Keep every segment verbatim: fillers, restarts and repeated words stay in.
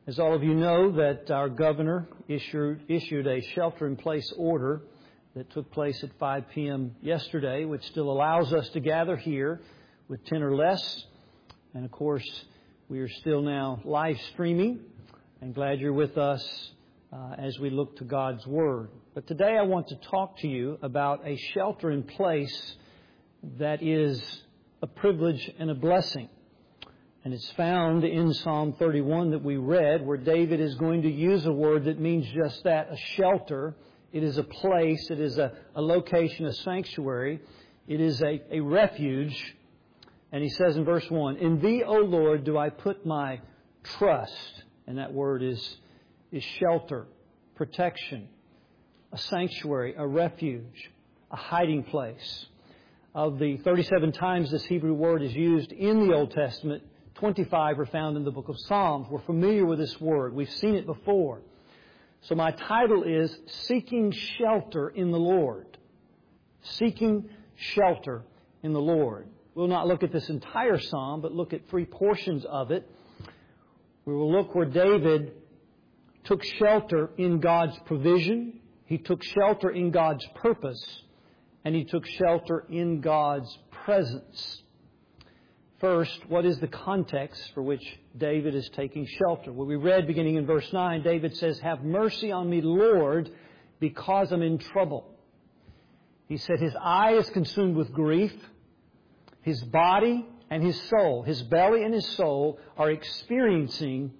As all of you know, that our governor issued, issued a shelter-in-place order that took place at five p.m. yesterday, which still allows us to gather here with ten or less. And of course, we are still now live streaming. And glad you're with us uh, as we look to God's Word. But today I want to talk to you about a shelter-in-place that is a privilege and a blessing. And it's found in Psalm thirty-one that we read, where David is going to use a word that means just that, a shelter. It is a place, it is a, a location, a sanctuary. It is a, a refuge. And he says in verse one, "In Thee, O Lord, do I put my trust." And that word is, is shelter, protection, a sanctuary, a refuge, a hiding place. Of the thirty-seven times this Hebrew word is used in the Old Testament, twenty-five are found in the book of Psalms. We're familiar with this word. We've seen it before. So my title is Seeking Shelter in the Lord. Seeking Shelter in the Lord. We'll not look at this entire psalm, but look at three portions of it. We will look where David took shelter in God's provision. He took shelter in God's purpose. And he took shelter in God's presence. First, what is the context for which David is taking shelter? Well, we read beginning in verse nine, David says, "Have mercy on me, Lord, because I'm in trouble." He said his eye is consumed with grief. His body and his soul, his belly and his soul are experiencing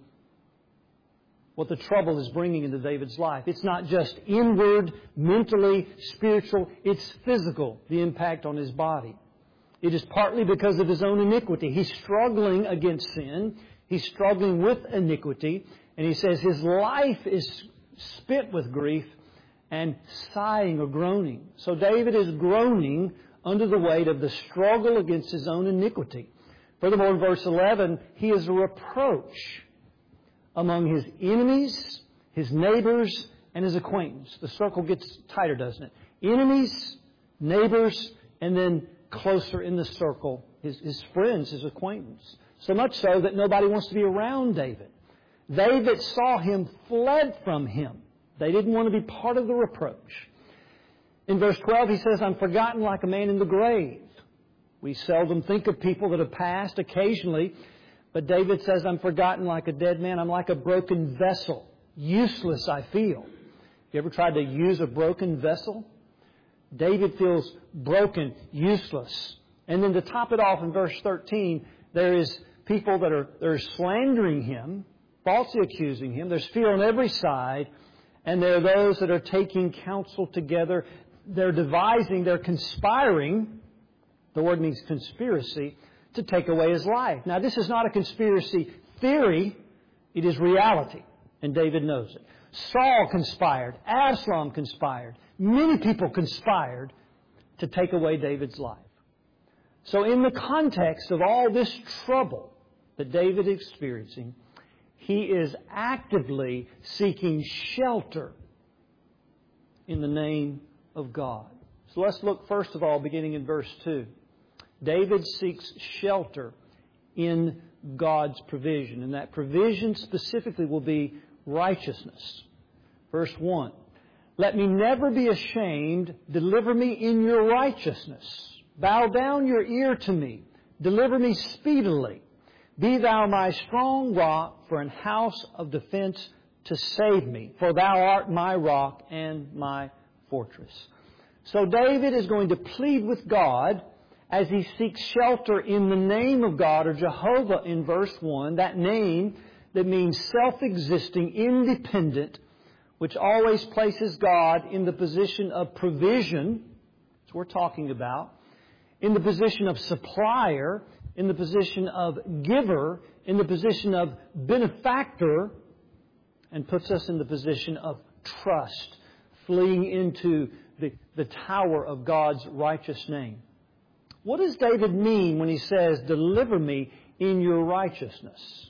what the trouble is bringing into David's life. It's not just inward, mentally, spiritual, it's physical, the impact on his body. It is partly because of his own iniquity. He's struggling against sin. He's struggling with iniquity. And he says his life is spent with grief and sighing or groaning. So David is groaning under the weight of the struggle against his own iniquity. Furthermore, in verse eleven, he is a reproach among his enemies, his neighbors, and his acquaintance. The circle gets tighter, doesn't it? Enemies, neighbors, and then closer in the circle, his, his friends, his acquaintance. So much so that nobody wants to be around David. They that saw him fled from him. They didn't want to be part of the reproach. In verse twelve, he says, "I'm forgotten like a man in the grave." We seldom think of people that have passed, occasionally. But David says, "I'm forgotten like a dead man. I'm like a broken vessel. Useless I feel." You ever tried to use a broken vessel? David feels broken, useless. And then to top it off in verse thirteen, there is people that are, that are slandering him, falsely accusing him. There's fear on every side. And there are those that are taking counsel together. They're devising, they're conspiring. The word means conspiracy, to take away his life. Now, this is not a conspiracy theory. It is reality. And David knows it. Saul conspired. Absalom conspired. Many people conspired to take away David's life. So in the context of all this trouble that David is experiencing, he is actively seeking shelter in the name of God. So let's look first of all beginning in verse two. David seeks shelter in God's provision. And that provision specifically will be righteousness. Verse one. "Let me never be ashamed. Deliver me in your righteousness. Bow down your ear to me. Deliver me speedily. Be thou my strong rock for an house of defense to save me. For thou art my rock and my fortress." So David is going to plead with God as he seeks shelter in the name of God, or Jehovah in verse one, that name that means self-existing, independent, which always places God in the position of provision, that's what we're talking about, in the position of supplier, in the position of giver, in the position of benefactor, and puts us in the position of trust, fleeing into the, the tower of God's righteous name. What does David mean when he says, "Deliver me in your righteousness"?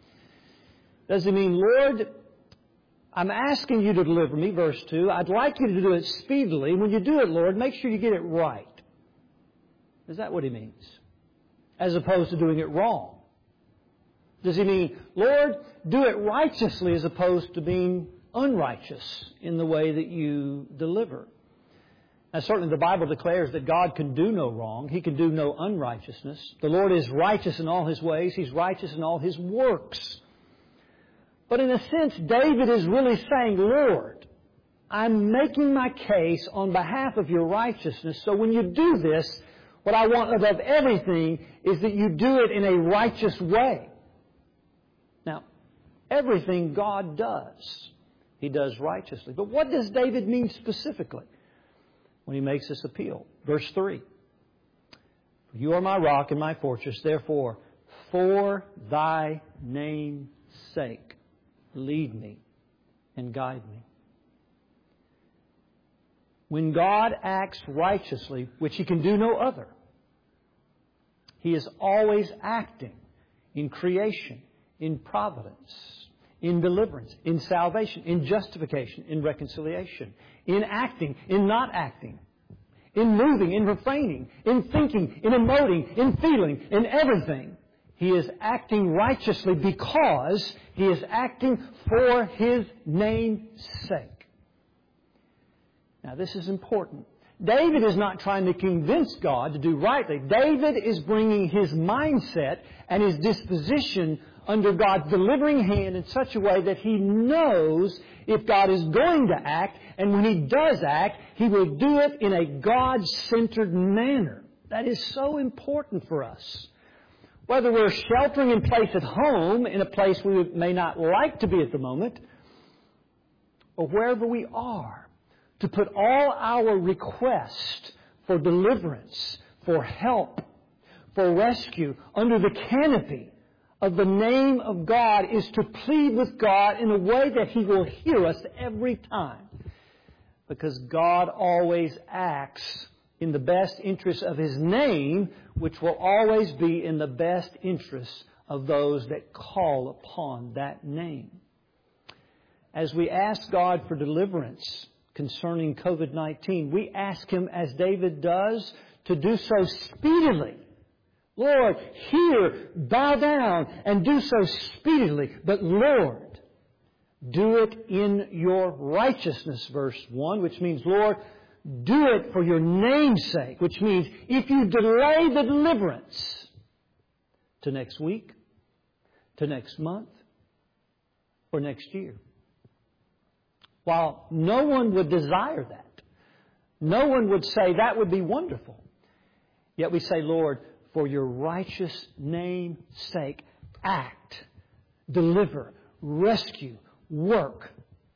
Does he mean, "Lord, I'm asking you to deliver me," verse two. "I'd like you to do it speedily. When you do it, Lord, make sure you get it right"? Is that what he means? As opposed to doing it wrong. Does he mean, Lord, do it righteously as opposed to being unrighteous in the way that you deliver? Now, certainly the Bible declares that God can do no wrong. He can do no unrighteousness. The Lord is righteous in all His ways. He's righteous in all His works. But in a sense, David is really saying, Lord, I'm making my case on behalf of your righteousness. So when you do this, what I want above everything is that you do it in a righteous way. Now, everything God does, He does righteously. But what does David mean specifically when he makes this appeal? Verse three. You are my rock and my fortress, therefore, for thy name's sake, lead me and guide me. When God acts righteously, which He can do no other, He is always acting in creation, in providence, in deliverance, in salvation, in justification, in reconciliation, in acting, in not acting, in moving, in refraining, in thinking, in emoting, in feeling, in everything. He is acting righteously because He is acting for His name's sake. Now, this is important. David is not trying to convince God to do rightly. David is bringing his mindset and his disposition under God's delivering hand in such a way that he knows if God is going to act, and when He does act, He will do it in a God-centered manner. That is so important for us. Whether we're sheltering in place at home, in a place we may not like to be at the moment, or wherever we are, to put all our requests for deliverance, for help, for rescue under the canopy of the name of God is to plead with God in a way that He will hear us every time. Because God always acts in the best interest of His name, which will always be in the best interest of those that call upon that name. As we ask God for deliverance concerning covid nineteen, we ask Him, as David does, to do so speedily. Lord, hear, bow down, and do so speedily. But Lord, do it in your righteousness, verse one, which means, Lord, do it for your name's sake, which means if you delay the deliverance to next week, to next month, or next year. While no one would desire that, no one would say that would be wonderful. Yet we say, Lord, for your righteous name's sake, act, deliver, rescue, work.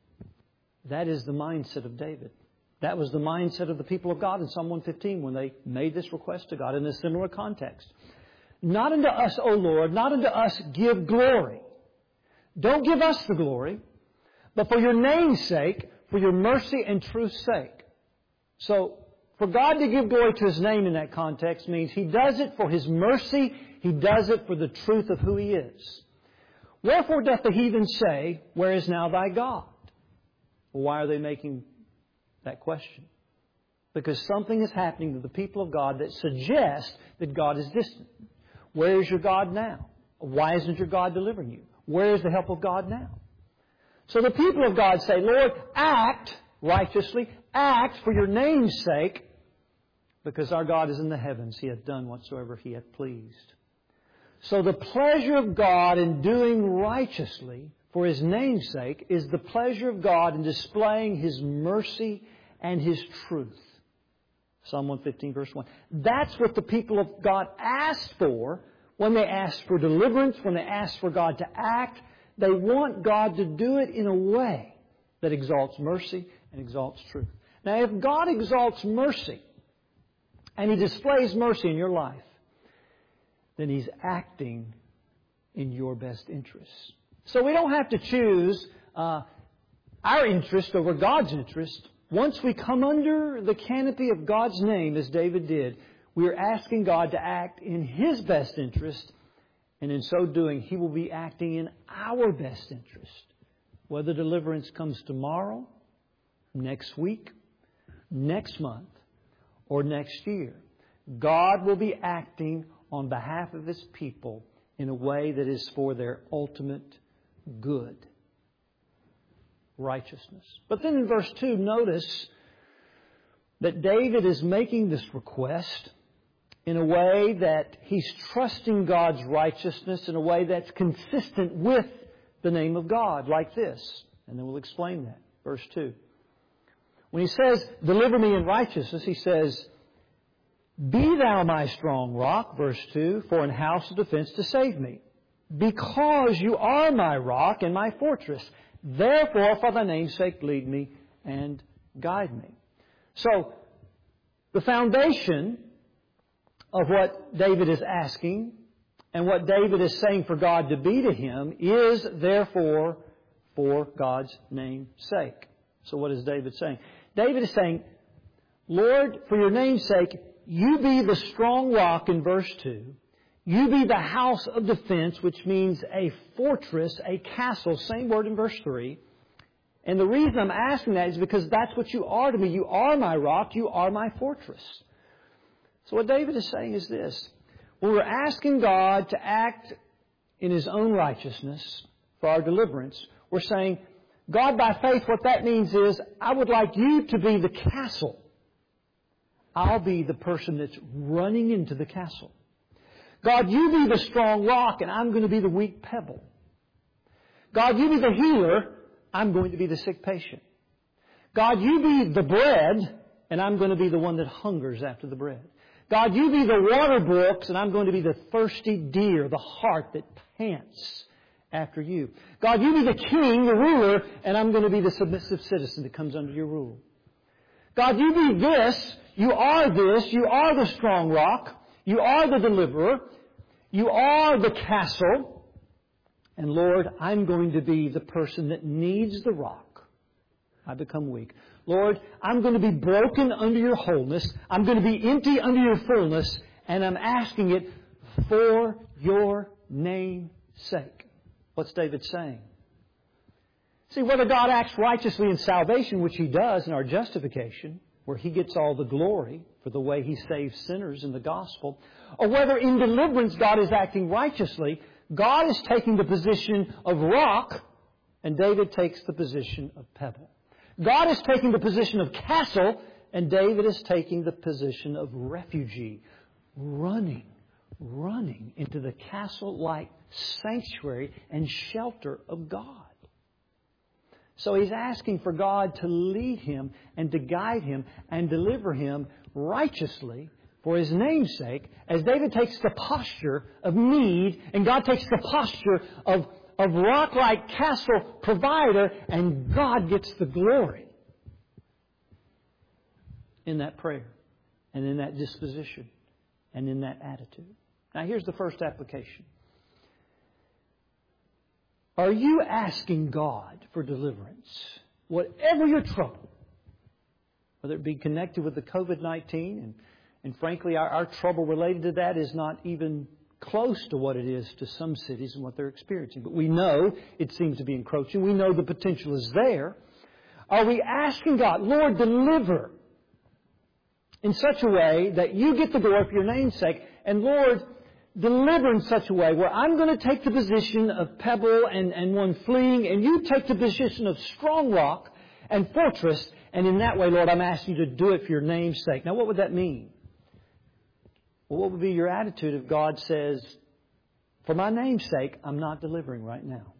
That is the mindset of David. That was the mindset of the people of God in Psalm one fifteen when they made this request to God in a similar context. Not unto us, O Lord, not unto us give glory. Don't give us the glory, but for your name's sake, for your mercy and truth's sake. So, for God to give glory to His name in that context means He does it for His mercy. He does it for the truth of who He is. Wherefore doth the heathen say, where is now thy God? Well, why are they making that question? Because something is happening to the people of God that suggests that God is distant. Where is your God now? Why isn't your God delivering you? Where is the help of God now? So the people of God say, Lord, act righteously, act for your name's sake, because our God is in the heavens. He hath done whatsoever He hath pleased. So the pleasure of God in doing righteously for His name's sake is the pleasure of God in displaying His mercy and His truth. Psalm one fifteen, verse one. That's what the people of God asked for when they asked for deliverance, when they asked for God to act. They want God to do it in a way that exalts mercy and exalts truth. Now, if God exalts mercy and He displays mercy in your life, then He's acting in your best interests. So we don't have to choose uh, our interest over God's interest. Once we come under the canopy of God's name, as David did, we are asking God to act in His best interest, and in so doing, He will be acting in our best interest. Whether deliverance comes tomorrow, next week, next month, or next year, God will be acting on behalf of His people in a way that is for their ultimate good. Righteousness. But then in verse two, notice that David is making this request in a way that he's trusting God's righteousness in a way that's consistent with the name of God, like this. And then we'll explain that. Verse two. When he says, deliver me in righteousness, he says, be thou my strong rock, verse two, for an house of defense to save me. Because you are my rock and my fortress. Therefore, for thy name's sake, lead me and guide me. So, the foundation of what David is asking and what David is saying for God to be to him is, therefore, for God's name's sake. So what is David saying? David is saying, Lord, for your name's sake, you be the strong rock in verse two. You be the house of defense, which means a fortress, a castle, same word in verse three. And the reason I'm asking that is because that's what you are to me. You are my rock. You are my fortress. So what David is saying is this. When we're asking God to act in His own righteousness for our deliverance, we're saying, God, by faith, what that means is, I would like you to be the castle. I'll be the person that's running into the castle. God, you be the strong rock, and I'm going to be the weak pebble. God, you be the healer, I'm going to be the sick patient. God, you be the bread, and I'm going to be the one that hungers after the bread. God, you be the water brooks, and I'm going to be the thirsty deer, the heart that pants after you. God, you be the king, the ruler, and I'm going to be the submissive citizen that comes under your rule. God, you be this, you are this, you are the strong rock, you are the deliverer, you are the castle, and Lord, I'm going to be the person that needs the rock. I become weak. Lord, I'm going to be broken under your wholeness. I'm going to be empty under your fullness. And I'm asking it for your name's sake. What's David saying? See, whether God acts righteously in salvation, which He does in our justification, where He gets all the glory for the way He saves sinners in the gospel, or whether in deliverance God is acting righteously, God is taking the position of rock, and David takes the position of pebble. God is taking the position of castle, and David is taking the position of refugee, running, running into the castle-like sanctuary and shelter of God. So he's asking for God to lead him and to guide him and deliver him righteously for His name's sake, as David takes the posture of need and God takes the posture of of rock-like castle provider, and God gets the glory in that prayer and in that disposition and in that attitude. Now here's the first application. Are you asking God for deliverance? Whatever your trouble, whether it be connected with the covid nineteen, and, and frankly our, our trouble related to that is not even close to what it is to some cities and what they're experiencing. But we know it seems to be encroaching. We know the potential is there. Are we asking God, Lord, deliver in such a way that you get the glory for your name's sake, and Lord, deliver in such a way where I'm going to take the position of pebble and, and one fleeing, and you take the position of strong rock and fortress, and in that way, Lord, I'm asking you to do it for your name's sake. Now, what would that mean? Well, what would be your attitude if God says, for my name's sake, I'm not delivering right now?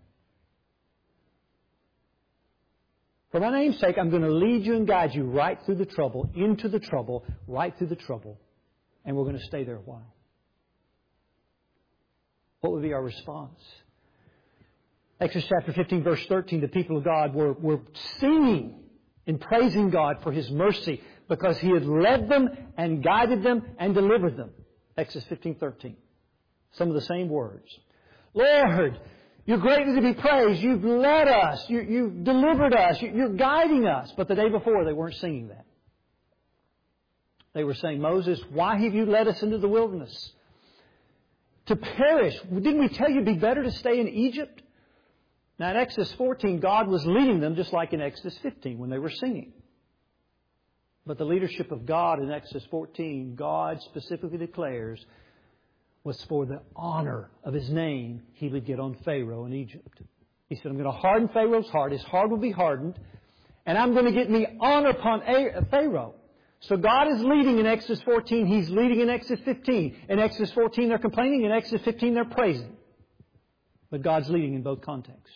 For my name's sake, I'm going to lead you and guide you right through the trouble, into the trouble, right through the trouble, and we're going to stay there a while. What would be our response? Exodus chapter fifteen, verse thirteen, the people of God were, were singing and praising God for His mercy because He had led them and guided them and delivered them. Exodus fifteen, thirteen. Some of the same words. Lord, you're greatly to be praised. You've led us. You, you've delivered us. You, you're guiding us. But the day before, they weren't singing that. They were saying, Moses, why have you led us into the wilderness? To perish. Didn't we tell you it'd be better to stay in Egypt? Now in Exodus fourteen, God was leading them just like in Exodus fifteen when they were singing. But the leadership of God in Exodus fourteen, God specifically declares, was for the honor of His name He would get on Pharaoh in Egypt. He said, I'm going to harden Pharaoh's heart. His heart will be hardened. And I'm going to get me honor upon Pharaoh. So God is leading in Exodus fourteen. He's leading in Exodus fifteen. In Exodus fourteen they're complaining. In Exodus fifteen they're praising. But God's leading in both contexts.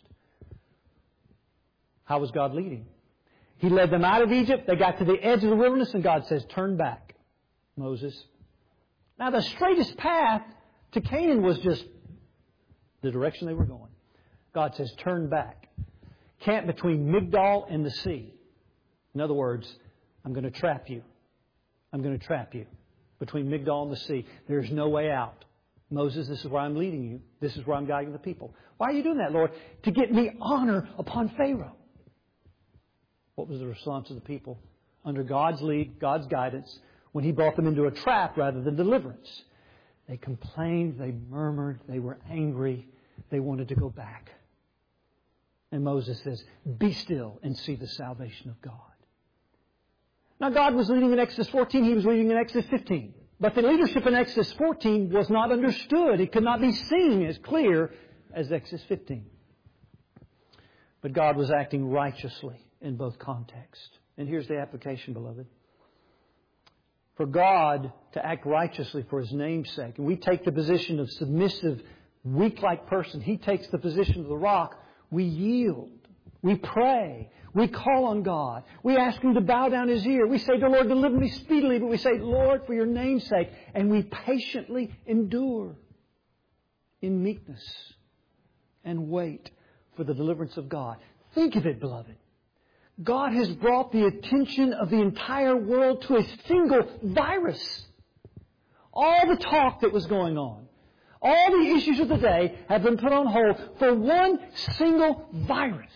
How was God leading? He led them out of Egypt. They got to the edge of the wilderness and God says, turn back, Moses. Now the straightest path to Canaan was just the direction they were going. God says, turn back. Camp between Migdol and the sea. In other words, I'm going to trap you. I'm going to trap you between Migdol and the sea. There's no way out. Moses, this is where I'm leading you. This is where I'm guiding the people. Why are you doing that, Lord? To get me honor upon Pharaoh. What was the response of the people? Under God's lead, God's guidance, when He brought them into a trap rather than deliverance. They complained, they murmured, they were angry, they wanted to go back. And Moses says, be still and see the salvation of God. Now God was leading in Exodus fourteen, He was leading in Exodus fifteen. But the leadership in Exodus fourteen was not understood. It could not be seen as clear as Exodus fifteen. But God was acting righteously in both contexts. And here's the application, beloved. For God to act righteously for His name's sake, and we take the position of submissive, weak-like person. He takes the position of the rock. We yield. We pray. We call on God. We ask Him to bow down His ear. We say to the Lord, deliver me speedily. But we say, Lord, for Your name's sake. And we patiently endure in meekness and wait for the deliverance of God. Think of it, beloved. God has brought the attention of the entire world to a single virus. All the talk that was going on, all the issues of the day have been put on hold for one single virus.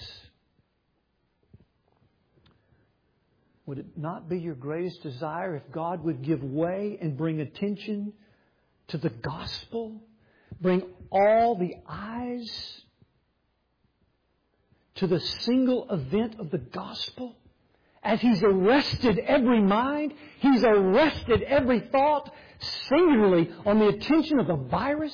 Would it not be your greatest desire if God would give way and bring attention to the gospel? Bring all the eyes to the single event of the gospel? As He's arrested every mind, He's arrested every thought, singularly on the attention of the virus.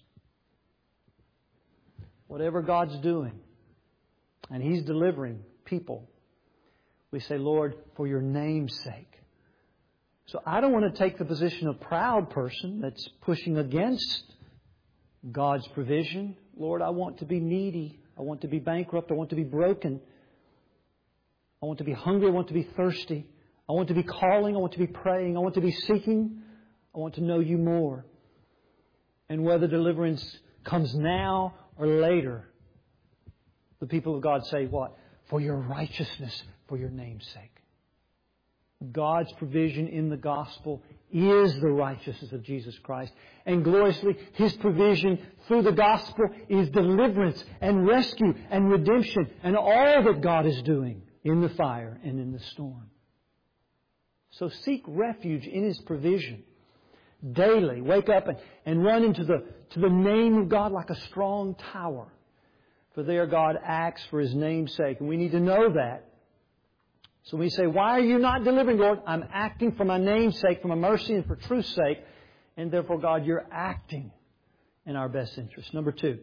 Whatever God's doing, and He's delivering people, we say, Lord, for Your name's sake. So I don't want to take the position of proud person that's pushing against God's provision. Lord, I want to be needy. I want to be bankrupt. I want to be broken. I want to be hungry. I want to be thirsty. I want to be calling. I want to be praying. I want to be seeking. I want to know You more. And whether deliverance comes now or later, the people of God say what? For Your righteousness, for Your name's sake. God's provision in the gospel is the righteousness of Jesus Christ. And gloriously, His provision through the gospel is deliverance and rescue and redemption and all that God is doing in the fire and in the storm. So seek refuge in His provision daily. Wake up and, and run into the, to the name of God like a strong tower. For there God acts for His name's sake. And we need to know that. So we say, why are You not delivering, Lord? I'm acting for My name's sake, for My mercy and for truth's sake. And therefore, God, You're acting in our best interest. Number two,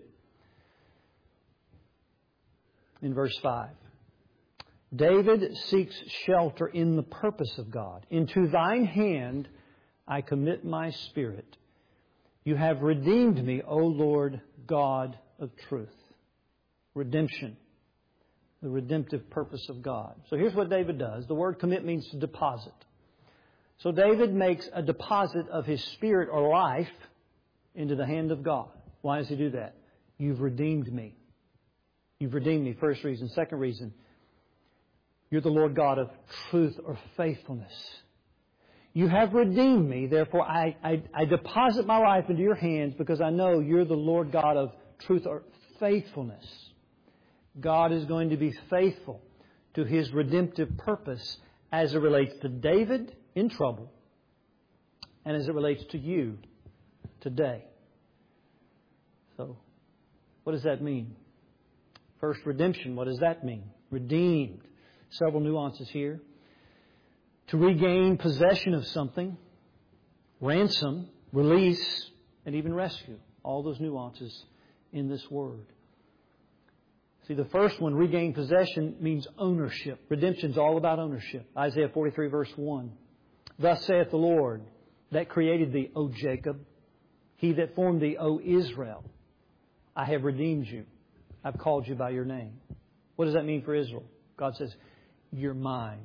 in verse five. David seeks shelter in the purpose of God. Into Thine hand I commit my spirit. You have redeemed me, O Lord God of truth. Redemption. The redemptive purpose of God. So here's what David does. The word commit means to deposit. So David makes a deposit of his spirit or life into the hand of God. Why does he do that? You've redeemed me. You've redeemed me. First reason. Second reason. You're the Lord God of truth or faithfulness. You have redeemed me. Therefore, I, I, I deposit my life into Your hands because I know You're the Lord God of truth or faithfulness. God is going to be faithful to His redemptive purpose as it relates to David in trouble and as it relates to you today. So, what does that mean? First, redemption. What does that mean? Redeemed. Several nuances here. To regain possession of something. Ransom. Release. and even rescue. All those nuances in this word. See, the first one, regain possession, means ownership. Redemption's all about ownership. Isaiah forty-three, verse one. Thus saith the Lord, that created thee, O Jacob, He that formed thee, O Israel. I have redeemed you. I've called you by your name. What does that mean for Israel? God says, you're mine.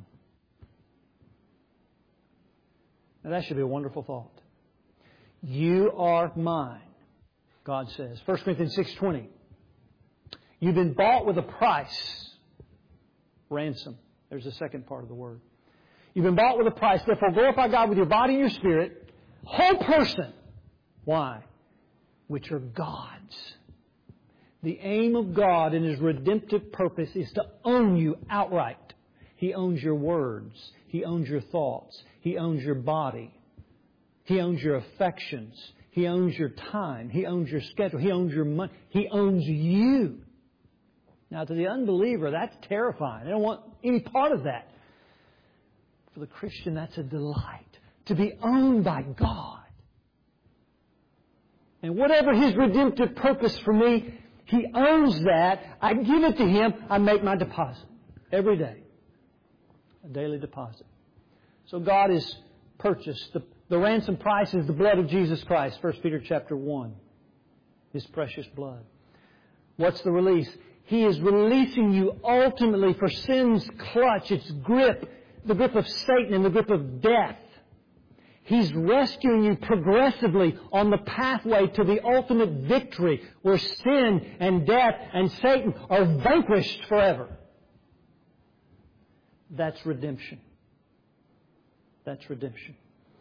Now that should be a wonderful thought. You are mine, God says. First Corinthians six twenty. You've been bought with a price. Ransom. There's the second part of the word. You've been bought with a price. Therefore, glorify God with your body and your spirit. Whole person. Why? Which are God's. The aim of God in His redemptive purpose is to own you outright. He owns your words. He owns your thoughts. He owns your body. He owns your affections. He owns your time. He owns your schedule. He owns your money. He owns you. Now, to the unbeliever, that's terrifying. They don't want any part of that. For the Christian, that's a delight. To be owned by God. And whatever His redemptive purpose for me, He owns that. I give it to Him. I make my deposit. Every day. A daily deposit. So God is purchased. The, the ransom price is the blood of Jesus Christ. First Peter chapter one. His precious blood. What's the release? He is releasing you ultimately for sin's clutch, its grip, the grip of Satan and the grip of death. He's rescuing you progressively on the pathway to the ultimate victory where sin and death and Satan are vanquished forever. That's redemption. That's redemption.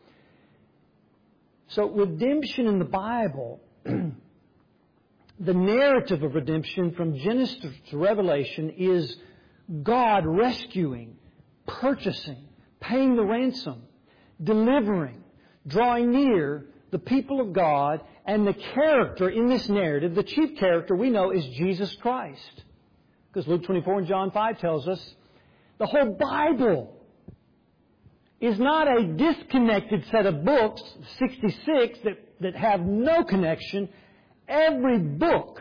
So redemption in the Bible, the narrative of redemption from Genesis to Revelation is God rescuing, purchasing, paying the ransom, delivering, drawing near the people of God, and the character in this narrative, the chief character we know is Jesus Christ. Because Luke twenty-four and John five tells us the whole Bible is not a disconnected set of books, sixty-six, that, that have no connection. Every book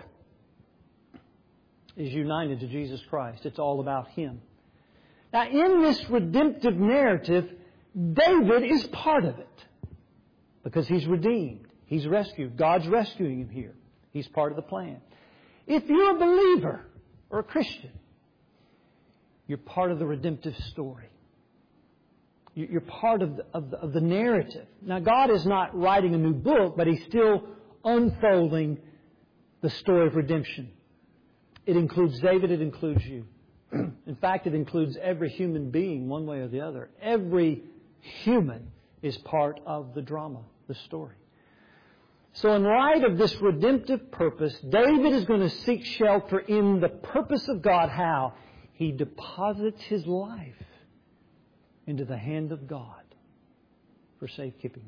is united to Jesus Christ. It's all about Him. Now, in this redemptive narrative, David is part of it because he's redeemed. He's rescued. God's rescuing him here. He's part of the plan. If you're a believer or a Christian, you're part of the redemptive story. You're part of the, of the, of the narrative. Now, God is not writing a new book, but He's still unfolding the story of redemption. It includes David. It includes you. In fact, it includes every human being one way or the other. Every human is part of the drama, the story. So in light of this redemptive purpose, David is going to seek shelter in the purpose of God. How? He deposits his life into the hand of God for safekeeping.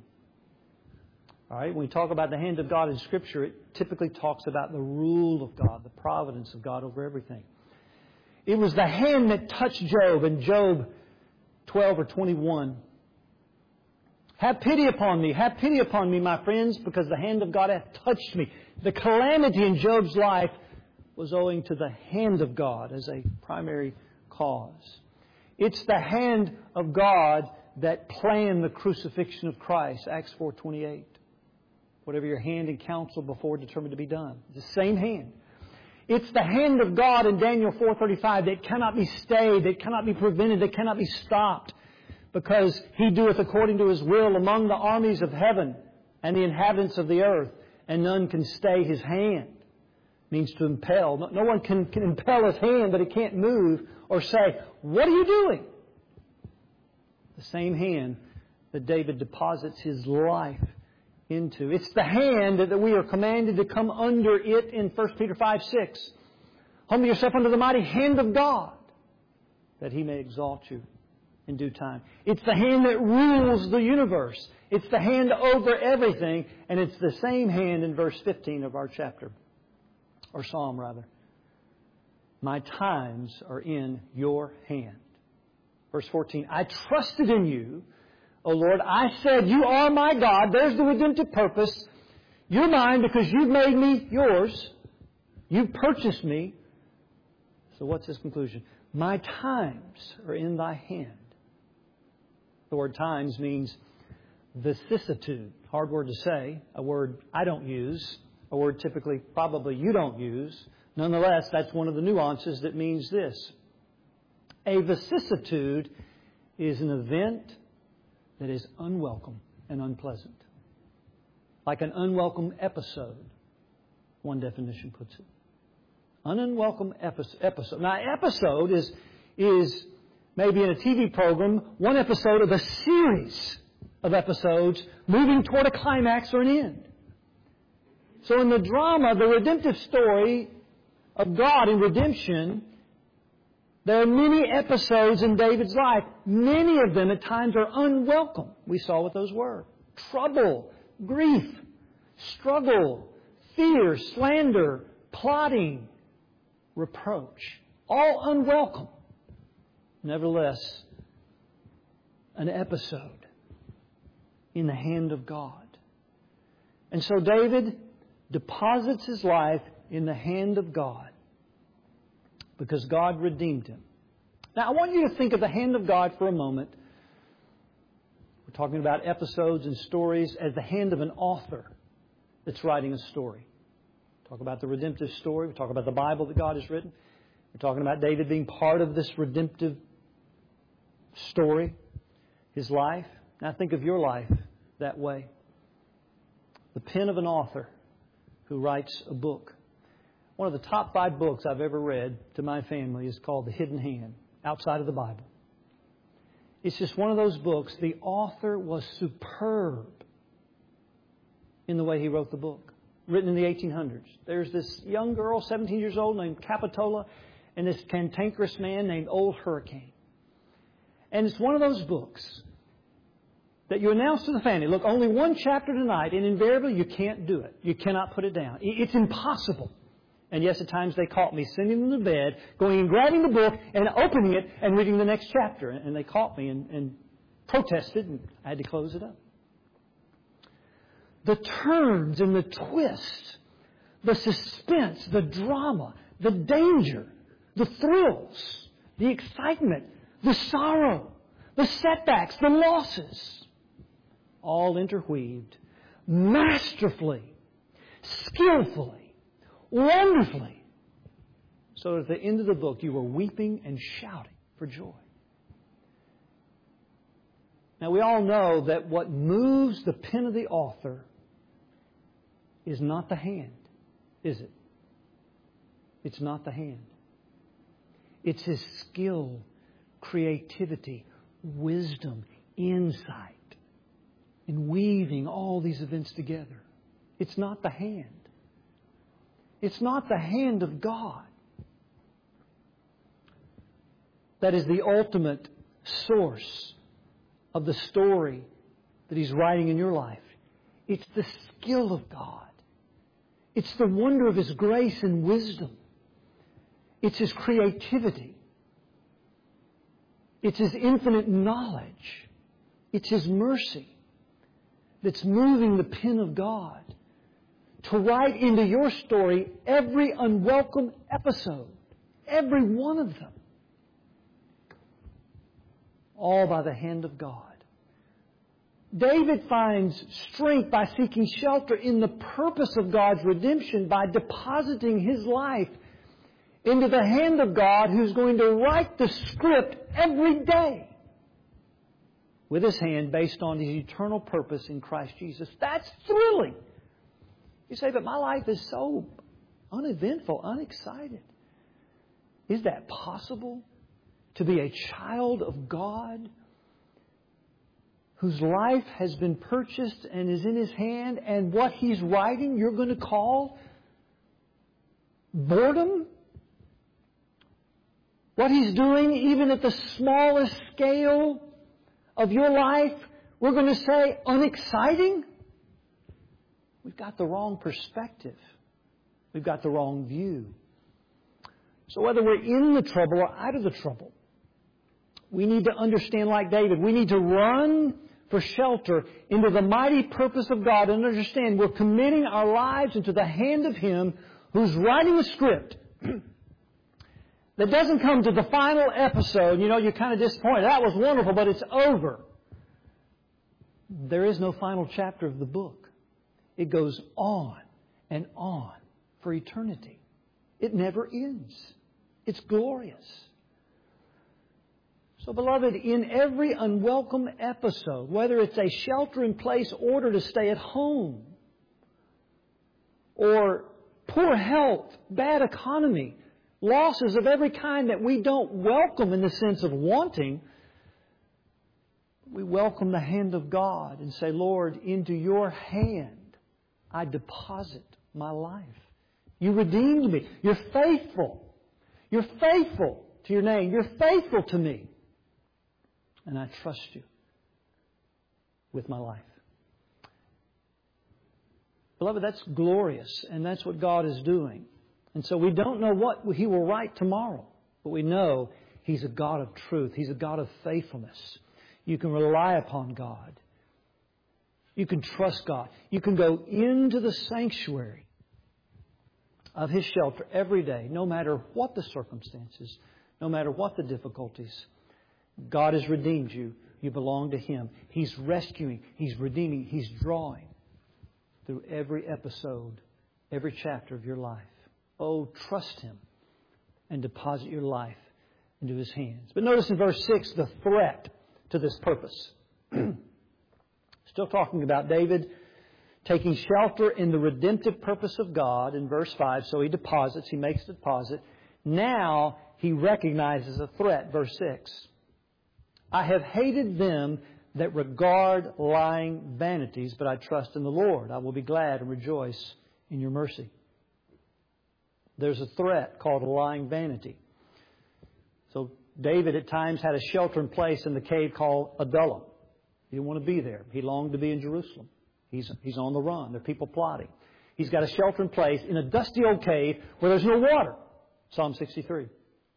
All right, when we talk about the hand of God in Scripture, it typically talks about the rule of God, the providence of God over everything. It was the hand that touched Job in Job twelve or twenty-one. Have pity upon me, have pity upon me, my friends, because the hand of God hath touched me. The calamity in Job's life was owing to the hand of God as a primary cause. It's the hand of God that planned the crucifixion of Christ, Acts four twenty-eight. Whatever your hand and counsel before determined to be done. The same hand. It's the hand of God in Daniel four thirty-five that cannot be stayed, that cannot be prevented, that cannot be stopped. Because He doeth according to His will among the armies of heaven and the inhabitants of the earth, and none can stay His hand. It means to impel. No, no one can, can impel His hand, but it can't move or say, what are you doing? The same hand that David deposits his life into. It's the hand that we are commanded to come under it in First Peter five six. Humble yourself under the mighty hand of God, that He may exalt you in due time. It's the hand that rules the universe. It's the hand over everything. And it's the same hand in verse fifteen of our chapter. Or Psalm, rather. My times are in your hand. Verse fourteen. I trusted in you, O Lord. I said, you are my God. There's the redemptive purpose. You're mine because you've made me yours. You've purchased me. So what's his conclusion? My times are in thy hand. The word times means vicissitude. Hard word to say. A word I don't use. A word typically probably you don't use. Nonetheless, that's one of the nuances that means this. A vicissitude is an event that is unwelcome and unpleasant. Like an unwelcome episode, one definition puts it. An unwelcome episode. Now, episode is, is maybe in a T V program, one episode of a series of episodes moving toward a climax or an end. So in the drama, the redemptive story of God in redemption, there are many episodes in David's life. Many of them at times are unwelcome. We saw what those were. Trouble, grief, struggle, fear, slander, plotting, reproach. All unwelcome. Nevertheless, an episode in the hand of God. And so David deposits his life in the hand of God because God redeemed him. Now, I want you to think of the hand of God for a moment. We're talking about episodes and stories as the hand of an author that's writing a story. Talk about the redemptive story. We talk about the Bible that God has written. We're talking about David being part of this redemptive story, his life. Now think of your life that way. The pen of an author who writes a book. One of the top five books I've ever read to my family is called The Hidden Hand, outside of the Bible. It's just one of those books. The author was superb in the way he wrote the book. Written in the eighteen hundreds. There's this young girl, seventeen years old, named Capitola, and this cantankerous man named Old Hurricane. And it's one of those books that you announce to the family, look, only one chapter tonight, and invariably you can't do it. You cannot put it down. It's impossible. And yes, at times they caught me sending them to bed, going and grabbing the book and opening it and reading the next chapter. And they caught me and, and protested, and I had to close it up. The turns and the twists, the suspense, the drama, the danger, the thrills, the excitement, the sorrow, the setbacks, the losses, all interweaved masterfully, skillfully, wonderfully, so that at the end of the book you were weeping and shouting for joy. Now we all know that what moves the pen of the author is not the hand, is it? It's not the hand. It's his skill, creativity, wisdom, insight in weaving all these events together. It's not the hand. It's not the hand of God that is the ultimate source of the story that He's writing in your life. It's the skill of God. It's the wonder of His grace and wisdom. It's His creativity. It's His infinite knowledge. It's His mercy that's moving the pen of God to write into your story every unwelcome episode, every one of them, all by the hand of God. David finds strength by seeking shelter in the purpose of God's redemption by depositing his life into the hand of God, who's going to write the script every day with His hand based on His eternal purpose in Christ Jesus. That's thrilling. You say, but my life is so uneventful, unexcited. Is that possible? To be a child of God whose life has been purchased and is in His hand, and what He's writing you're going to call boredom? What He's doing, even at the smallest scale of your life, we're going to say unexciting? We've got the wrong perspective. We've got the wrong view. So whether we're in the trouble or out of the trouble, we need to understand, like David, we need to run for shelter into the mighty purpose of God and understand we're committing our lives into the hand of Him who's writing the script that doesn't come to the final episode. You know, you're kind of disappointed. That was wonderful, but it's over. There is no final chapter of the book. It goes on and on for eternity. It never ends. It's glorious. So, beloved, in every unwelcome episode, whether it's a shelter-in-place order to stay at home, or poor health, bad economy, losses of every kind that we don't welcome in the sense of wanting, we welcome the hand of God and say, Lord, into your hand I deposit my life. You redeemed me. You're faithful. You're faithful to your name. You're faithful to me. And I trust you with my life. Beloved, that's glorious, and that's what God is doing. And so we don't know what He will write tomorrow, but we know He's a God of truth. He's a God of faithfulness. You can rely upon God. You can trust God. You can go into the sanctuary of His shelter every day, no matter what the circumstances, no matter what the difficulties. God has redeemed you. You belong to Him. He's rescuing. He's redeeming. He's drawing through every episode, every chapter of your life. Oh, trust Him and deposit your life into His hands. But notice in verse six the threat to this purpose. Still talking about David taking shelter in the redemptive purpose of God in verse five. So he deposits, he makes a deposit. Now he recognizes a threat. Verse six. I have hated them that regard lying vanities, but I trust in the Lord. I will be glad and rejoice in your mercy. There's a threat called a lying vanity. So David at times had a shelter in place in the cave called Adullam. He didn't want to be there. He longed to be in Jerusalem. He's, he's on the run. There are people plotting. He's got a shelter in place in a dusty old cave where there's no water. Psalm sixty-three.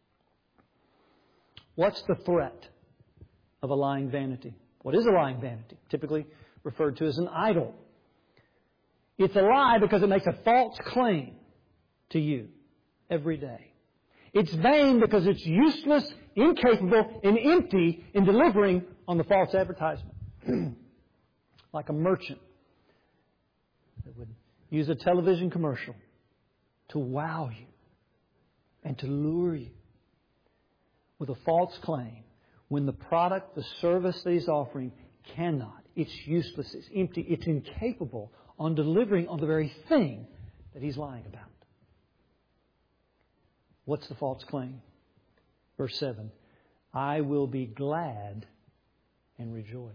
What's the threat of a lying vanity? What is a lying vanity? Typically referred to as an idol. It's a lie because it makes a false claim to you every day. It's vain because it's useless, incapable, and empty in delivering on the false advertisement. Like a merchant that would use a television commercial to wow you and to lure you with a false claim when the product, the service that he's offering cannot. It's useless, it's empty, it's incapable on delivering on the very thing that he's lying about. What's the false claim? Verse seven. I will be glad and rejoice.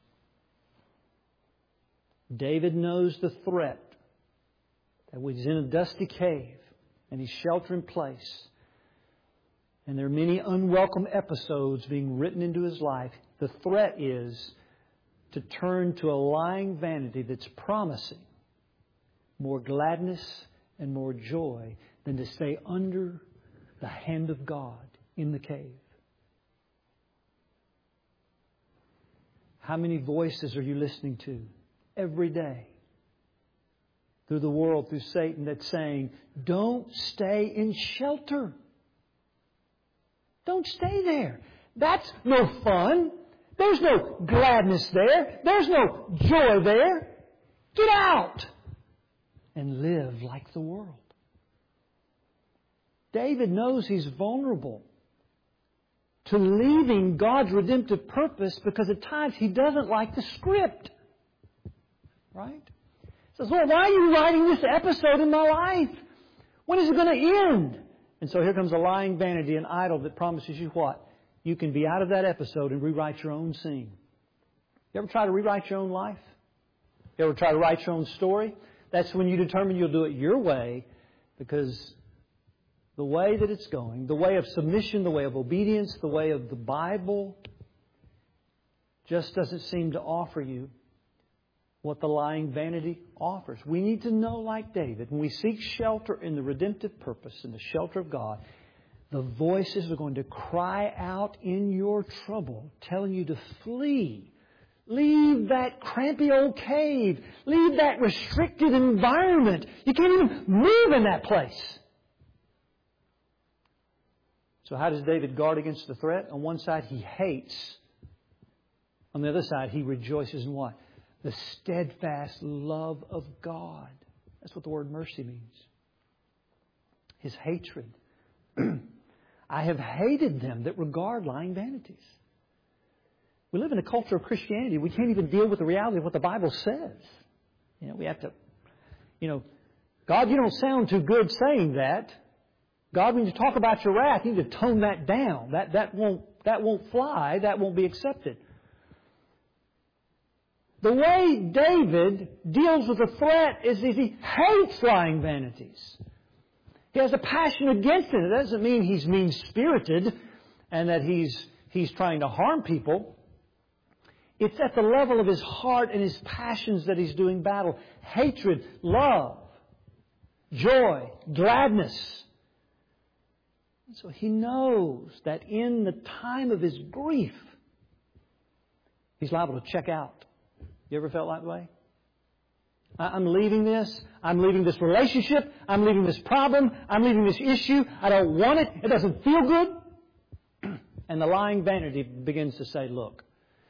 David knows the threat that he's in a dusty cave and he's shelter in place. And there are many unwelcome episodes being written into his life. The threat is to turn to a lying vanity that's promising more gladness and more joy than to stay under the hand of God in the cave. How many voices are you listening to every day through the world, through Satan, that's saying, don't stay in shelter. Don't stay there. That's no fun. There's no gladness there. There's no joy there. Get out and live like the world. David knows he's vulnerable to leaving God's redemptive purpose because at times he doesn't like the script. Right? He says, Lord, why are you writing this episode in my life? When is it going to end? And so here comes a lying vanity, an idol that promises you what? You can be out of that episode and rewrite your own scene. You ever try to rewrite your own life? You ever try to write your own story? That's when you determine you'll do it your way, because the way that it's going, the way of submission, the way of obedience, the way of the Bible just doesn't seem to offer you what the lying vanity offers. We need to know, like David, when we seek shelter in the redemptive purpose, in the shelter of God, the voices are going to cry out in your trouble, telling you to flee Leave that crampy old cave. Leave that restricted environment. You can't even move in that place. So how does David guard against the threat? On one side, he hates. On the other side, he rejoices in what? The steadfast love of God. That's what the word mercy means. His hatred. I have hated them that regard lying vanities. We live in a culture of Christianity. We can't even deal with the reality of what the Bible says. You know, we have to, you know, God, you don't sound too good saying that. God, when you talk about your wrath, you need to tone that down. That, that won't, that won't fly. That won't be accepted. The way David deals with the threat is that he hates lying vanities. He has a passion against it. It doesn't mean he's mean-spirited and that he's, he's trying to harm people. It's at the level of his heart and his passions that he's doing battle. Hatred, love, joy, gladness. And so he knows that in the time of his grief, he's liable to check out. You ever felt that way? I'm leaving this. I'm leaving this relationship. I'm leaving this problem. I'm leaving this issue. I don't want it. It doesn't feel good. And the lying vanity begins to say, look,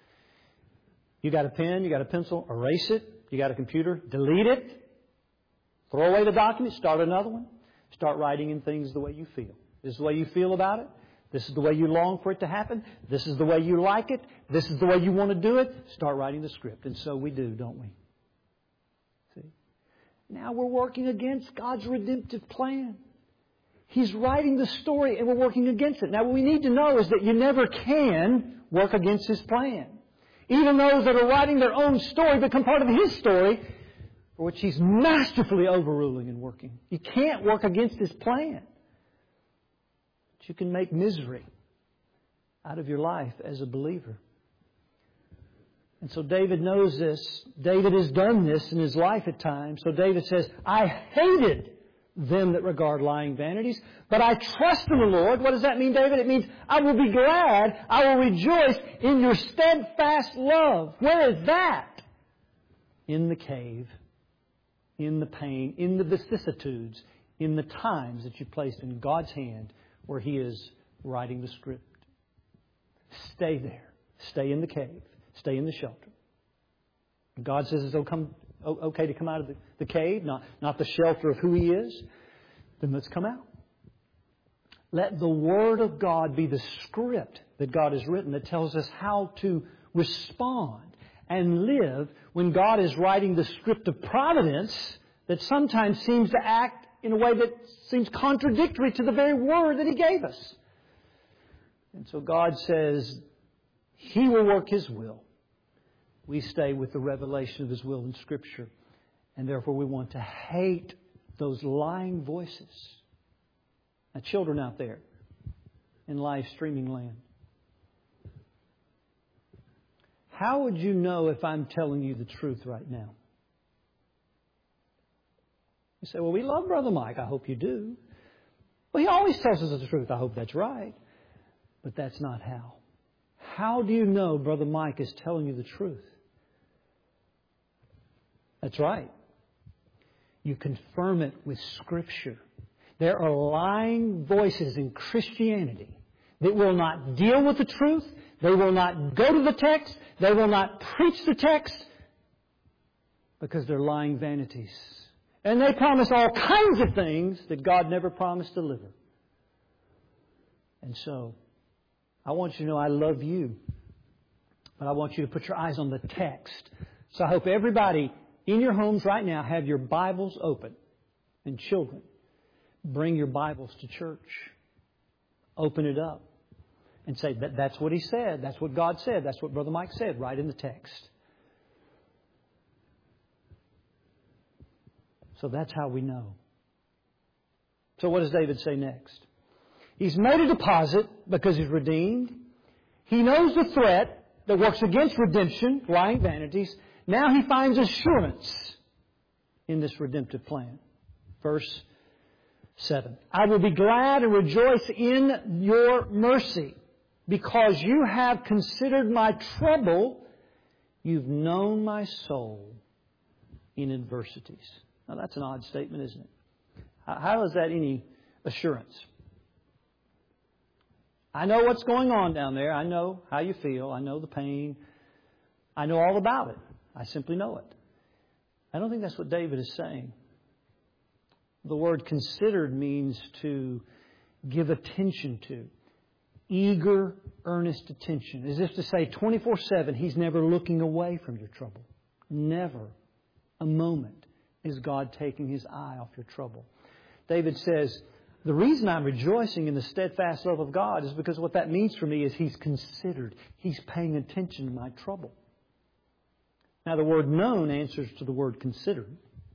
you got a pen, you got a pencil, erase it. You got a computer, delete it. Throw away the document, start another one. Start writing in things the way you feel. This is the way you feel about it. This is the way you long for it to happen. This is the way you like it. This is the way you want to do it. Start writing the script. And so we do, don't we? See? Now we're working against God's redemptive plan. He's writing the story and we're working against it. Now what we need to know is that you never can work against His plan. Even those that are writing their own story become part of His story, for which He's masterfully overruling and working. You can't work against His plan. But you can make misery out of your life as a believer. And so David knows this. David has done this in his life at times. So David says, I hated them that regard lying vanities, but I trust in the Lord. What does that mean, David? It means I will be glad, I will rejoice in your steadfast love. Where is that? In the cave, in the pain, in the vicissitudes, in the times that you placed in God's hand where He is writing the script. Stay there. Stay in the cave. Stay in the shelter. God says it's okay to come out of the, the cave, not, not the shelter of who He is. Then let's come out. Let the Word of God be the script that God has written that tells us how to respond and live when God is writing the script of providence that sometimes seems to act in a way that seems contradictory to the very Word that He gave us. And so God says He will work His will. We stay with the revelation of His will in Scripture. And therefore we want to hate those lying voices. Now, children out there in live streaming land, how would you know if I'm telling you the truth right now? You say, well, we love Brother Mike. I hope you do. Well, he always tells us the truth. I hope that's right. But that's not how. How do you know Brother Mike is telling you the truth? That's right. You confirm it with Scripture. There are lying voices in Christianity that will not deal with the truth. They will not go to the text. They will not preach the text because they're lying vanities. And they promise all kinds of things that God never promised to deliver. And so, I want you to know I love you. But I want you to put your eyes on the text. So I hope everybody in your homes right now have your Bibles open. And children, bring your Bibles to church. Open it up. And say, that that's what He said. That's what God said. That's what Brother Mike said right in the text. So that's how we know. So what does David say next? He's made a deposit because he's redeemed. He knows the threat that works against redemption, lying vanities. Now he finds assurance in this redemptive plan. Verse seven. I will be glad and rejoice in your mercy because you have considered my trouble. You've known my soul in adversities. Now that's an odd statement, isn't it? How is that any assurance? I know what's going on down there. I know how you feel. I know the pain. I know all about it. I simply know it. I don't think that's what David is saying. The word considered means to give attention to. Eager, earnest attention. As if to say twenty-four seven, He's never looking away from your trouble. Never a moment is God taking His eye off your trouble. David says, the reason I'm rejoicing in the steadfast love of God is because what that means for me is He's considered. He's paying attention to my trouble. Now the word known answers to the word considered.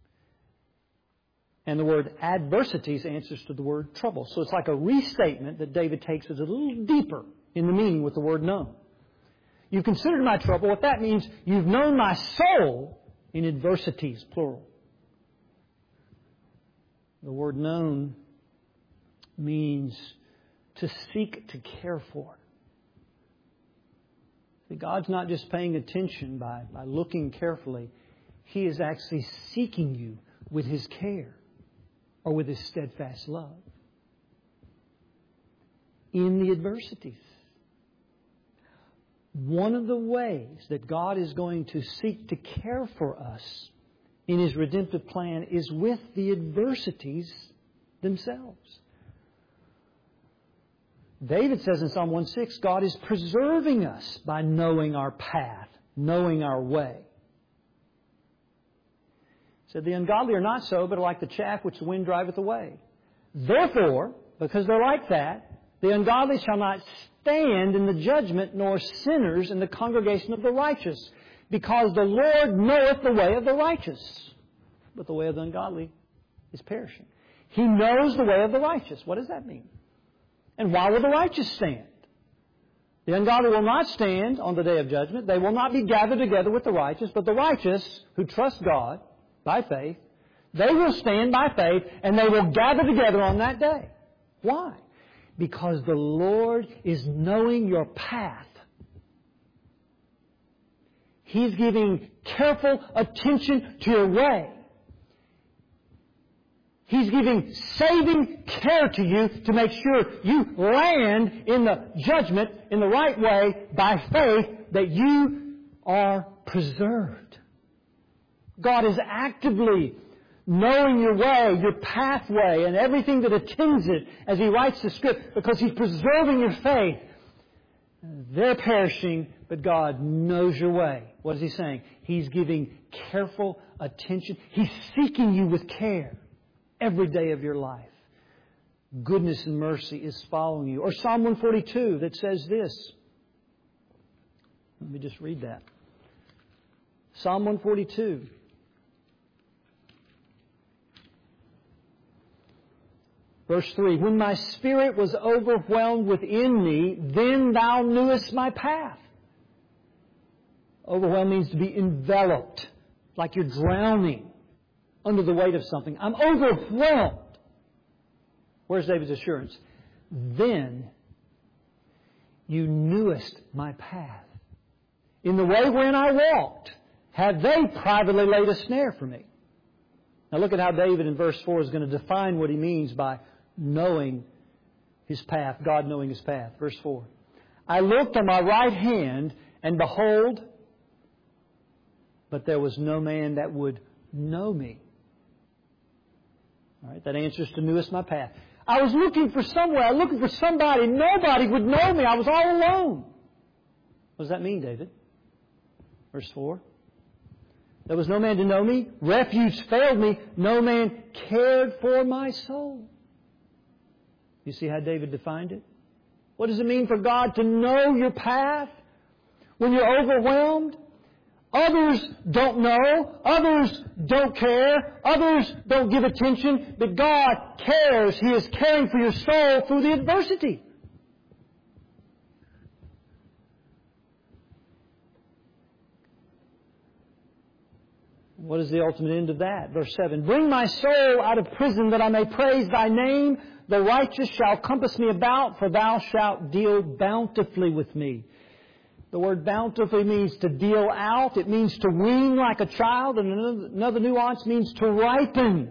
And the word adversities answers to the word trouble. So it's like a restatement that David takes us a little deeper in the meaning with the word known. You've considered my trouble. What that means, you've known my soul in adversities, plural. The word known means to seek to care for. See, God's not just paying attention by, by looking carefully. He is actually seeking you with His care or with His steadfast love in the adversities. One of the ways that God is going to seek to care for us in His redemptive plan is with the adversities themselves. David says in Psalm one six, God is preserving us by knowing our path, knowing our way. He said, the ungodly are not so, but are like the chaff which the wind driveth away. Therefore, because they're like that, the ungodly shall not stand in the judgment, nor sinners in the congregation of the righteous. Because the Lord knoweth the way of the righteous, but the way of the ungodly is perishing. He knows the way of the righteous. What does that mean? And why will the righteous stand? The ungodly will not stand on the day of judgment. They will not be gathered together with the righteous, but the righteous who trust God by faith, they will stand by faith and they will gather together on that day. Why? Because the Lord is knowing your path. He's giving careful attention to your way. He's giving saving care to you to make sure you land in the judgment in the right way by faith, that you are preserved. God is actively knowing your way, your pathway, and everything that attends it as He writes the script, because He's preserving your faith. They're perishing, but God knows your way. What is He saying? He's giving careful attention. He's seeking you with care every day of your life. Goodness and mercy is following you. Or Psalm one forty-two that says this. Let me just read that. Psalm one forty-two. Verse three, when my spirit was overwhelmed within me, then Thou knewest my path. Overwhelmed means to be enveloped, like you're drowning under the weight of something. I'm overwhelmed. Where's David's assurance? Then you knewest my path. In the way wherein I walked, have they privately laid a snare for me. Now look at how David in verse four is going to define what he means by knowing his path, God knowing his path. Verse four. I looked on my right hand, and behold, but there was no man that would know me. All right, that answers to knewest my path. I was looking for somewhere, I was looking for somebody. Nobody would know me. I was all alone. What does that mean, David? Verse four. There was no man to know me. Refuge failed me. No man cared for my soul. You see how David defined it? What does it mean for God to know your path when you're overwhelmed? Others don't know. Others don't care. Others don't give attention. But God cares. He is caring for your soul through the adversity. What is the ultimate end of that? Verse seven. Bring my soul out of prison that I may praise Thy name. The righteous shall compass me about, for Thou shalt deal bountifully with me. The word bountifully means to deal out. It means to wean like a child. And another nuance means to ripen.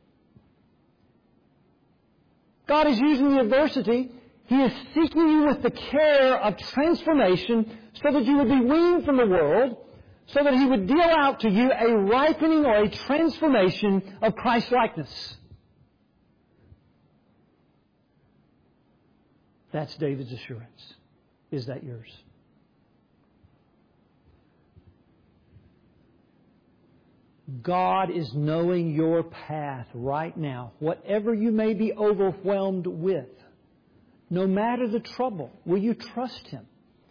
God is using the adversity. He is seeking you with the care of transformation so that you would be weaned from the world, so that He would deal out to you a ripening or a transformation of Christ-likeness. That's David's assurance. Is that yours? God is knowing your path right now. Whatever you may be overwhelmed with, no matter the trouble, will you trust Him?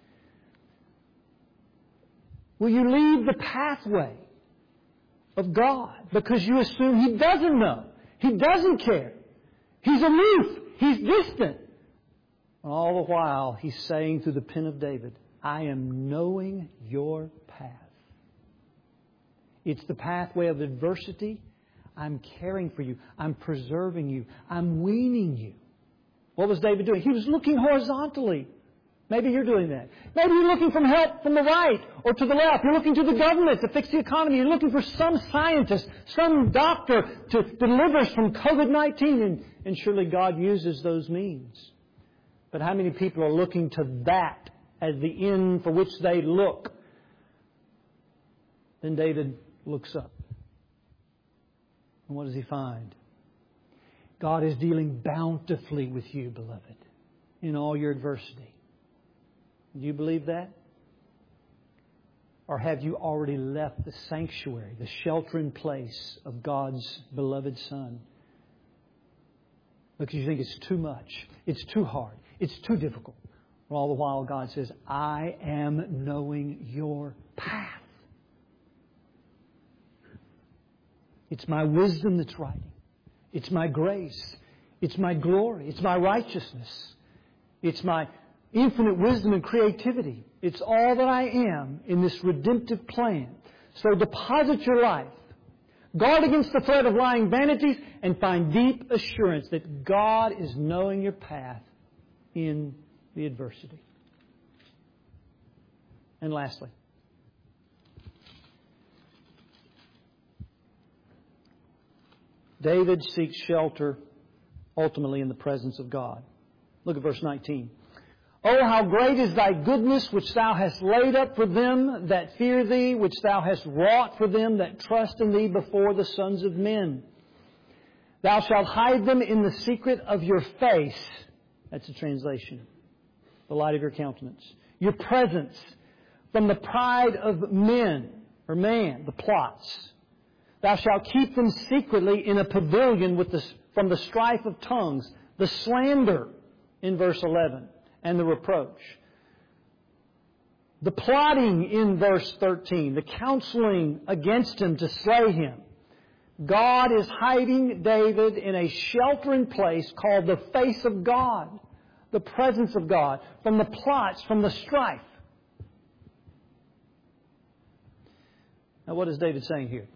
Will you leave the pathway of God because you assume He doesn't know? He doesn't care. He's aloof. He's distant. All the while, He's saying through the pen of David, I am knowing your path. It's the pathway of adversity. I'm caring for you. I'm preserving you. I'm weaning you. What was David doing? He was looking horizontally. Maybe you're doing that. Maybe you're looking for help from the right or to the left. You're looking to the government to fix the economy. You're looking for some scientist, some doctor to deliver us from covid nineteen. And, and surely God uses those means. But how many people are looking to that as the end for which they look? Then David looks up. And what does he find? God is dealing bountifully with you, beloved, in all your adversity. Do you believe that? Or have you already left the sanctuary, the sheltering place of God's beloved Son? Because you think it's too much. It's too hard. It's too difficult. All the while God says, I am knowing your path. It's my wisdom that's writing. It's my grace. It's my glory. It's my righteousness. It's my infinite wisdom and creativity. It's all that I am in this redemptive plan. So deposit your life. Guard against the threat of lying vanities and find deep assurance that God is knowing your path in the adversity. And lastly, David seeks shelter ultimately in the presence of God. Look at verse nineteen. Oh, how great is Thy goodness, which Thou hast laid up for them that fear Thee, which Thou hast wrought for them that trust in Thee before the sons of men. Thou shalt hide them in the secret of Your face. That's a translation. The light of Your countenance. Your presence from the pride of men, or man, the plots. Thou shalt keep them secretly in a pavilion with the, from the strife of tongues, the slander in verse eleven, and the reproach. The plotting in verse thirteen, the counseling against him to slay him. God is hiding David in a sheltering place called the face of God, the presence of God, from the plots, from the strife. Now what is David saying here?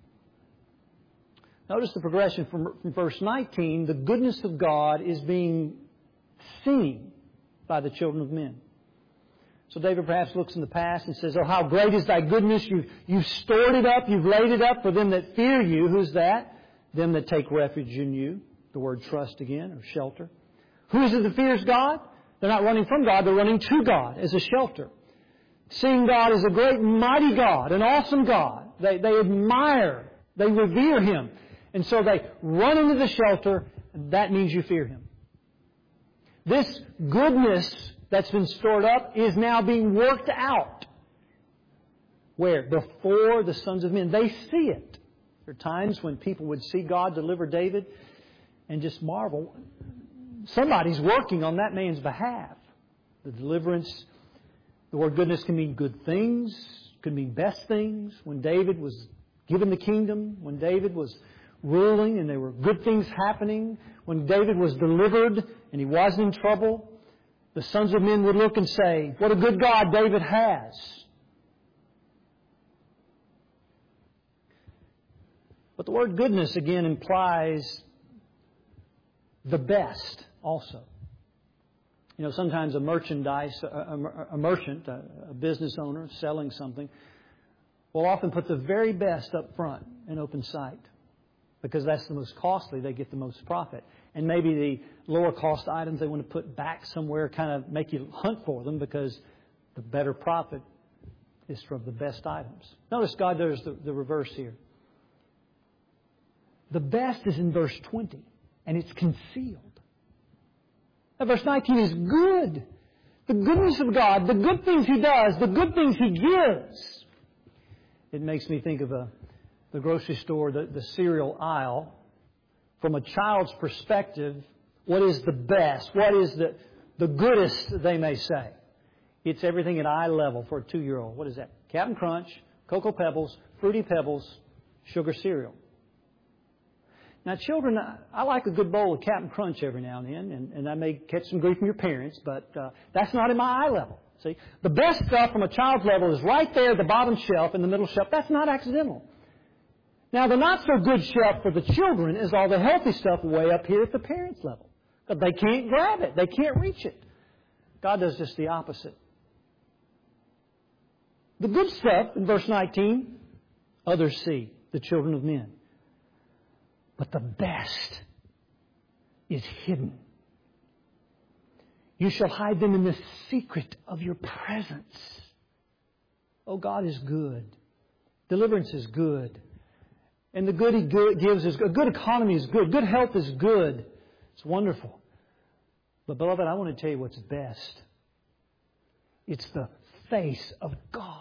Notice the progression from, from verse nineteen. The goodness of God is being seen by the children of men. So David perhaps looks in the past and says, oh, how great is Thy goodness. You've, you've stored it up. You've laid it up for them that fear You. Who's that? Them that take refuge in You. The word trust again, or shelter. Who is it that fears God? They're not running from God. They're running to God as a shelter. Seeing God as a great, mighty God, an awesome God. They, they admire, they revere Him. And so they run into the shelter, and that means you fear Him. This goodness that's been stored up is now being worked out. Where? Before the sons of men. They see it. There are times when people would see God deliver David and just marvel. Somebody's working on that man's behalf. The deliverance, the word goodness can mean good things, could mean best things. When David was given the kingdom, when David was ruling and there were good things happening, when David was delivered and he wasn't in trouble, the sons of men would look and say, what a good God David has. But the word goodness again implies the best also. You know, sometimes a merchandise, a, a merchant, a, a business owner selling something, will often put the very best up front in open sight because that's the most costly. They get the most profit. And maybe the lower cost items they want to put back somewhere, kind of make you hunt for them because the better profit is from the best items. Notice God does the, the reverse here. The best is in verse twenty, and it's concealed. Now, verse nineteen is good. The goodness of God, the good things He does, the good things He gives. It makes me think of a, the grocery store, the, the cereal aisle. From a child's perspective, what is the best? What is the, the goodest, they may say? It's everything at eye level for a two-year-old. What is that? Captain Crunch, Cocoa Pebbles, Fruity Pebbles, sugar cereal. Now, children, I like a good bowl of Captain Crunch every now and then, and, and I may catch some grief from your parents, but uh, that's not in my eye level. See, the best stuff from a child's level is right there at the bottom shelf, in the middle shelf. That's not accidental. Now, the not-so-good shelf for the children is all the healthy stuff way up here at the parents' level. But they can't grab it. They can't reach it. God does just the opposite. The good stuff, in verse nineteen, others see, the children of men. But the best is hidden. You shall hide them in the secret of your presence. Oh, God is good. Deliverance is good. And the good He gives is good. A good economy is good. Good health is good. It's wonderful. But, beloved, I want to tell you what's best. It's the face of God.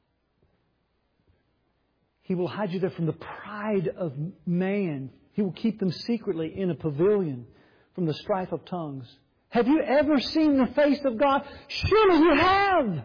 He will hide you there from the pride of man. He will keep them secretly in a pavilion from the strife of tongues. Have you ever seen the face of God? Surely you have.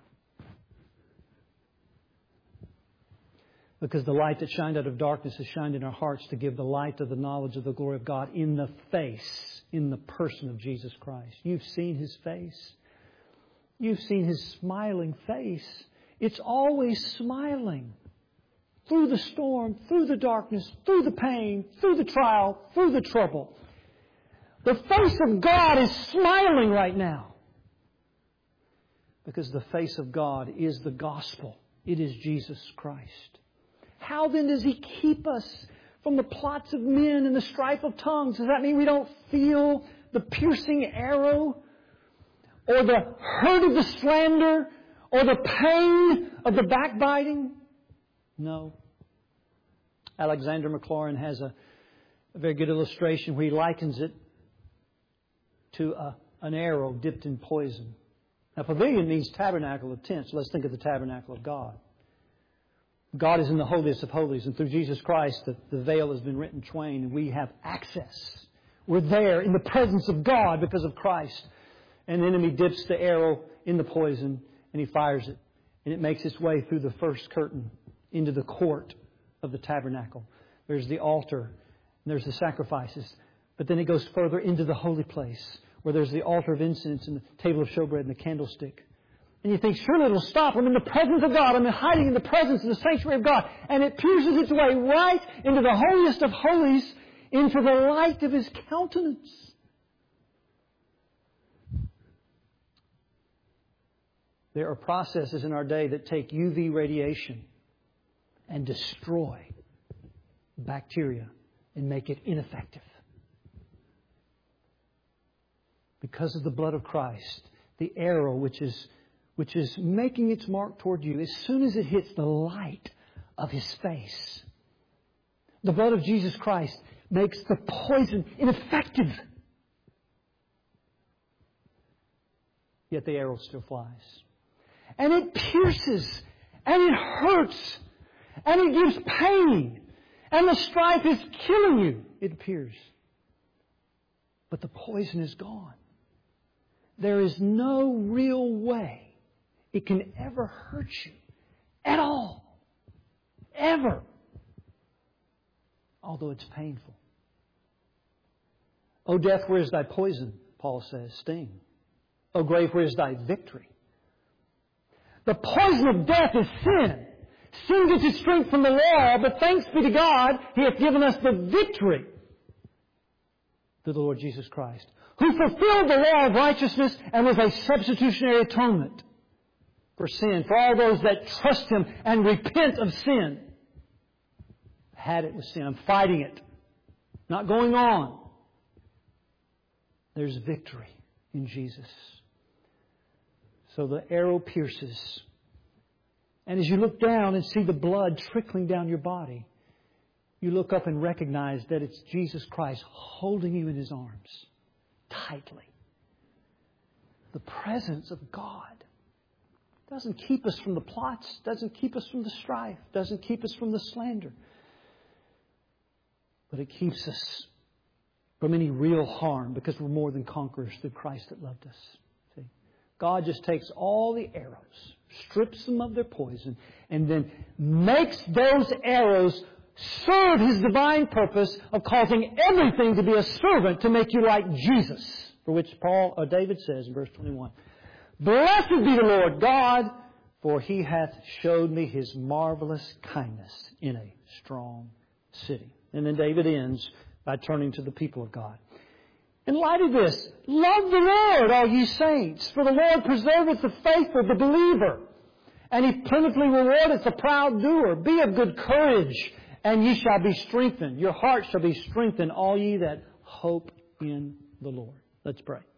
Because the light that shined out of darkness has shined in our hearts to give the light of the knowledge of the glory of God in the face, in the person of Jesus Christ. You've seen His face. You've seen His smiling face. It's always smiling. Through the storm, through the darkness, through the pain, through the trial, through the trouble. The face of God is smiling right now. Because the face of God is the gospel. It is Jesus Christ. How then does He keep us from the plots of men and the strife of tongues? Does that mean we don't feel the piercing arrow? Or the hurt of the slander? Or the pain of the backbiting? No. Alexander Maclaurin has a, a very good illustration where he likens it to a, an arrow dipped in poison. Now, pavilion means tabernacle of tents. So let's think of the tabernacle of God. God is in the holiest of holies, and through Jesus Christ, the, the veil has been rent in twain, and we have access. We're there in the presence of God because of Christ. And the enemy dips the arrow in the poison, and he fires it. And it makes its way through the first curtain into the court of the tabernacle. There's the altar, and there's the sacrifices. But then it goes further into the holy place, where there's the altar of incense and the table of showbread and the candlestick. And you think, surely it'll stop. I'm in the presence of God. I'm hiding in the presence of the sanctuary of God. And it pierces its way right into the holiest of holies, into the light of His countenance. There are processes in our day that take U V radiation and destroy bacteria and make it ineffective. Because of the blood of Christ, the arrow which is which is making its mark toward you, as soon as it hits the light of His face, the blood of Jesus Christ makes the poison ineffective. Yet the arrow still flies. And it pierces, and it hurts, and it gives pain, and the strife is killing you, it appears. But the poison is gone. There is no real way it can ever hurt you at all. Ever. Although it's painful. O death, where is thy poison? Paul says, sting. O grave, where is thy victory? The poison of death is sin. Sin gets its strength from the law, but thanks be to God, He hath given us the victory through the Lord Jesus Christ. who fulfilled the law of righteousness and was a substitutionary atonement for sin, for all those that trust Him and repent of sin. I had it with sin. I'm fighting it. Not going on. There's victory in Jesus. So the arrow pierces. And as you look down and see the blood trickling down your body, you look up and recognize that it's Jesus Christ holding you in His arms tightly. The presence of God doesn't keep us from the plots, doesn't keep us from the strife, doesn't keep us from the slander. But it keeps us from any real harm because we're more than conquerors through Christ that loved us. See? God just takes all the arrows, strips them of their poison, and then makes those arrows serve His divine purpose of causing everything to be a servant to make you like Jesus. For which Paul or David says in verse twenty-one, "Blessed be the Lord God, for He hath showed me His marvelous kindness in a strong city." And then David ends by turning to the people of God. In light of this, love the Lord, all ye saints, for the Lord preserveth the faithful, the believer, and He plentifully rewardeth the proud doer. Be of good courage, and ye shall be strengthened. Your heart shall be strengthened, all ye that hope in the Lord. Let's pray.